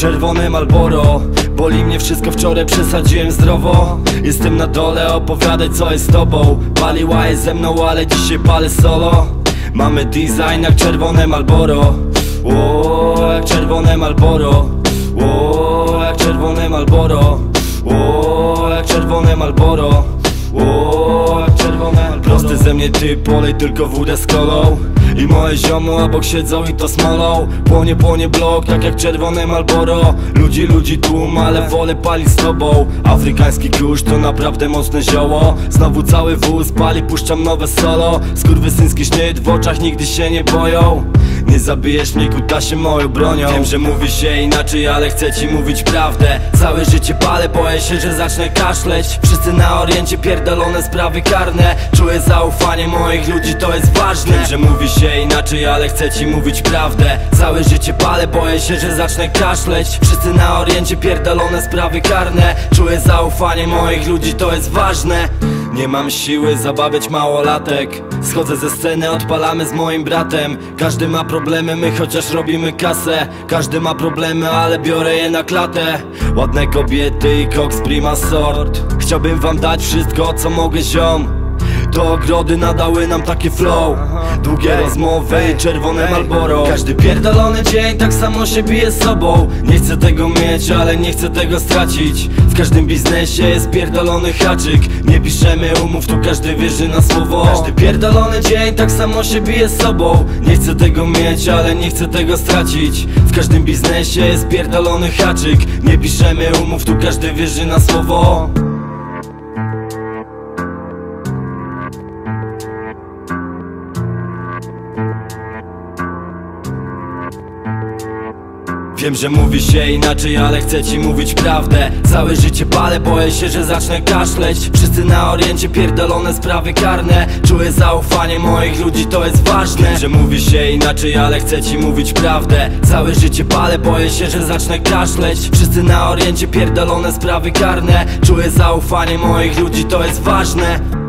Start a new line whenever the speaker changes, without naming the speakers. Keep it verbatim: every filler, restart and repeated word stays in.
Czerwone Marlboro, boli mnie wszystko, wczoraj przesadziłem zdrowo. Jestem na dole, opowiadaj co jest z tobą. Paliła jest ze mną, ale dzisiaj palę solo. Mamy design jak czerwone Marlboro. O, jak czerwone Marlboro. O, jak czerwone Marlboro. O, jak czerwone Marlboro. O, jak czerwone Marlboro. Prosty ze mnie typ, polej tylko wódę z kolą. I moje ziomo obok siedzą i to smolą. Płonie, płonie blok, tak jak czerwone Marlboro. Ludzi, ludzi tłum, ale wolę palić z tobą. Afrykański kurz to naprawdę mocne zioło. Znowu cały wóz pali, puszczam nowe solo. Skurwysyński sznyt, w oczach nigdy się nie boją. Nie zabijesz mnie kutasie moją bronią. Wiem, że mówi się inaczej, ale chcę ci mówić prawdę. Całe życie palę, boję się, że zacznę kaszleć. Wszyscy na oriencie, pierdolone sprawy karne. Czuję zaufanie moich ludzi, to jest ważne. Wiem, że mówi się inaczej, ale chcę ci mówić prawdę. Całe życie palę, boję się, że zacznę kaszleć. Wszyscy na oriencie, pierdolone sprawy karne. Czuję zaufanie moich ludzi, to jest ważne. Nie mam siły zabawiać małolatek. Schodzę ze sceny, odpalamy z moim bratem. Każdy ma problemy, my chociaż robimy kasę. Każdy ma problemy, ale biorę je na klatę. Ładne kobiety i koks prima sort. Chciałbym wam dać wszystko, co mogę, ziom. To ogrody nadały nam takie flow. Długie rozmowy i czerwone Marlboro. Każdy pierdolony dzień tak samo się bije z sobą. Nie chcę tego mieć, ale nie chcę tego stracić. W każdym biznesie jest pierdolony haczyk. Nie piszemy umów, tu każdy wierzy na słowo. Każdy pierdolony dzień tak samo się bije z sobą. Nie chcę tego mieć, ale nie chcę tego stracić. W każdym biznesie jest pierdolony haczyk. Nie piszemy umów, tu każdy wierzy na słowo. Wiem, że mówi się inaczej, ale chcę ci mówić prawdę. Całe życie palę, boję się, że zacznę kaszleć. Wszyscy na oriencie, pierdolone sprawy karne. Czuję zaufanie moich ludzi, to jest ważne. Wiem, że mówi się inaczej, ale chcę ci mówić prawdę. Całe życie palę, boję się, że zacznę kaszleć. Wszyscy na oriencie, pierdolone sprawy karne. Czuję zaufanie moich ludzi, to jest ważne.